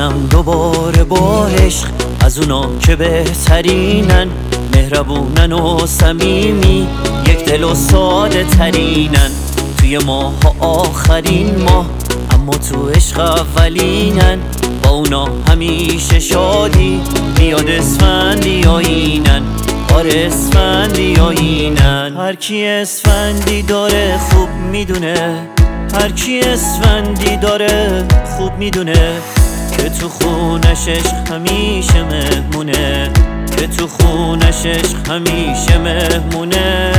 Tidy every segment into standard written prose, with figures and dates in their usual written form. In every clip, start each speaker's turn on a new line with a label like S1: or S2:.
S1: منم دوباره با عشق از اونا که بهترینن، مهربونن و صمیمی، یک دل و ساده ترینن. توی ماه آخرین ماه اما تو عشق اولینن، با اونا همیشه شادی بیاد اسفندی آیینن. آره اسفندی آیینن. هر کی اسفندی داره خوب میدونه، هر کی اسفندی داره خوب میدونه که تو خونش عشق همیشه مهمونه، که تو خونش عشق همیشه مهمونه.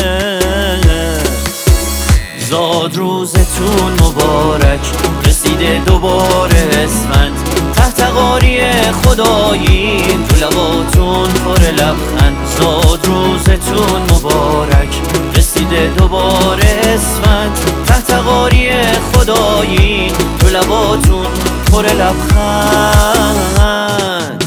S1: زاد روزتون مبارک، رسیده دوباره اسفند، تحت قاری خداییم تو لباتون پر لبخند. زاد روزتون مبارک، رسیده دوباره اسفند، تحت قاری خداییم تو لباتون پر لبخند.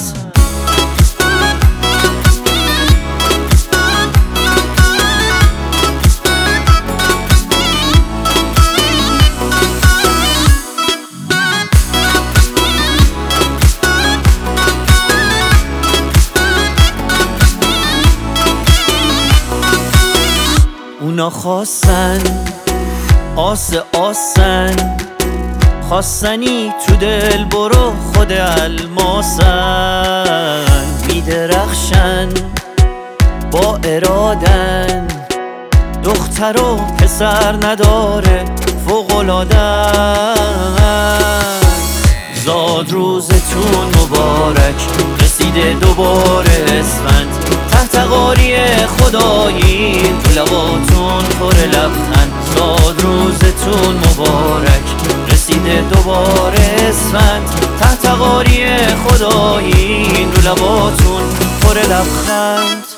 S1: اونا خواستن آسن، خواستنی تو دل برو خود الماسن. میدرخشن با ارادن، دختر و پسر نداره فوق‌العاده‌ن. زاد روزتون مبارک، رسیده دوباره اسفند، تحت قاری خداییم تو لباتون پر لبخند. زاد روزتون مبارک، رسیده دوباره اسفند، تحت قاری خداییم تو لباتون پر لبخند.